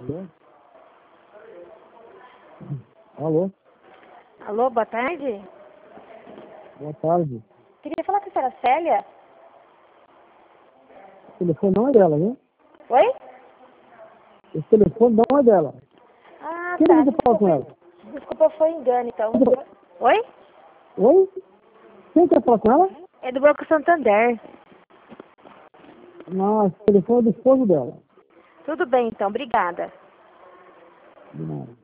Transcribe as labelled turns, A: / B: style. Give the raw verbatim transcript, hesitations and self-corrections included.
A: Alô? Alô?
B: Alô, boa tarde.
A: Boa tarde.
B: Queria falar com a senhora Célia.
A: O telefone não é dela, viu?
B: Oi?
A: Esse telefone não é dela.
B: Ah,
A: Quem
B: tá.
A: você fala com ela?
B: Desculpa, desculpa, foi engano, então. Oi?
A: Oi? Quem quer falar com ela?
B: É do Banco Santander.
A: Não, esse telefone é do esposo dela.
B: Tudo bem, então. Obrigada.
A: De nada.